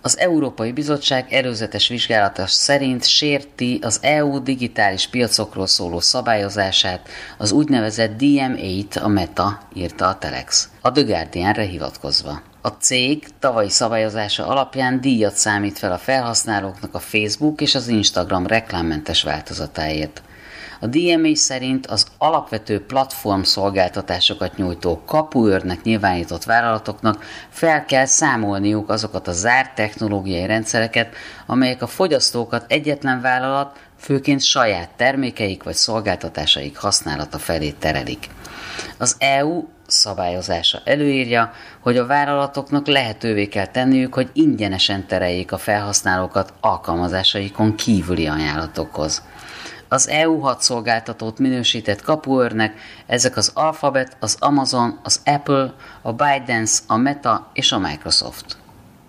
Az Európai Bizottság előzetes vizsgálata szerint sérti az EU digitális piacokról szóló szabályozását, az úgynevezett DMA-t a Meta, írta a Telex, a The Guardianre hivatkozva. A cég tavalyi szabályozása alapján díjat számít fel a felhasználóknak a Facebook és az Instagram reklámmentes változatáért. A DMA szerint az alapvető platform szolgáltatásokat nyújtó kapuőrnek nyilvánított vállalatoknak fel kell számolniuk azokat a zárt technológiai rendszereket, amelyek a fogyasztókat egyetlen vállalat, főként saját termékeik vagy szolgáltatásaik használata felé terelik. Az EU szabályozása előírja, hogy a vállalatoknak lehetővé kell tenniük, hogy ingyenesen tereljék a felhasználókat alkalmazásaikon kívüli ajánlatokhoz. Az EU 6 szolgáltatót minősített kapuőrnek ezek az Alphabet, az Amazon, az Apple, a ByteDance, a Meta és a Microsoft.